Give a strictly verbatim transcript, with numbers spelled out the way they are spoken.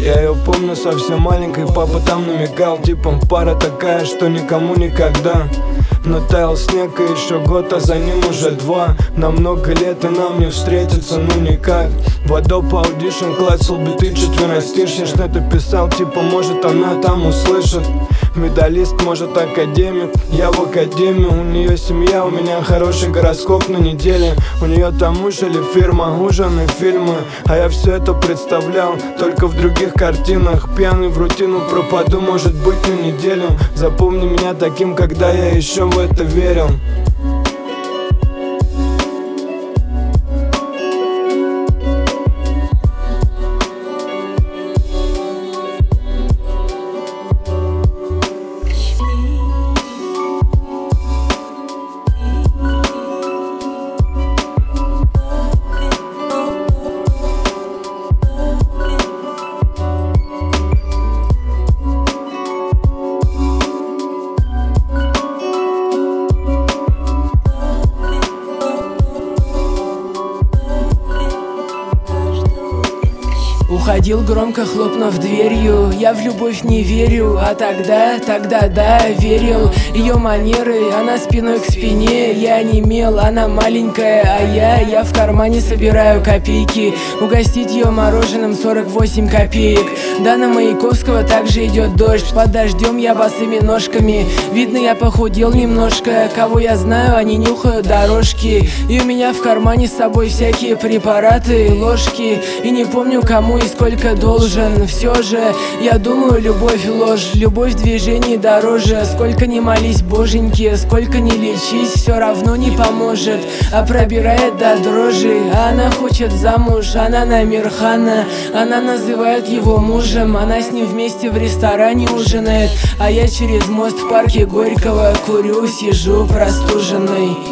Я ее помню совсем маленькой, папа там намекал, типа пара такая, что никому никогда. Но таял снег и еще год, а за ним уже два. На много лет и нам не встретиться, ну никак. В Adobe Audition клацал биты четверостишья, что-то писал, типа может она там услышит. Медалист, может академик, я в академию. У нее семья, у меня хороший гороскоп на неделе. У нее там муж или фирма, ужины, фильмы. А я все это представлял, только в других картинах. Пьяный в рутину пропаду, может быть на неделю. Запомни меня таким, когда я еще в это верил. Уходил громко, хлопнув дверью. Я в любовь не верю, а тогда, тогда да, верил. Ее манеры, она спиной к спине. Я немел, она маленькая, а я, я в кармане собираю копейки. Угостить ее мороженым сорок восемь копеек. Да, на Маяковского также идет дождь. Под дождем я босыми ножками. Видно, я похудел немножко. Кого я знаю, они нюхают дорожки. И у меня в кармане с собой всякие препараты, ложки. И не помню, кому и сколько должен. Все же, я думаю, любовь ложь. Любовь в движении дороже. Сколько ни молись, боженьки, сколько ни лечись, все равно не поможет. А пробирает до дрожи. А она хочет замуж, она на Мирхана. Она называет его мужем. Она с ним вместе в ресторане ужинает. А я через мост в парке Горького курю, сижу простуженный.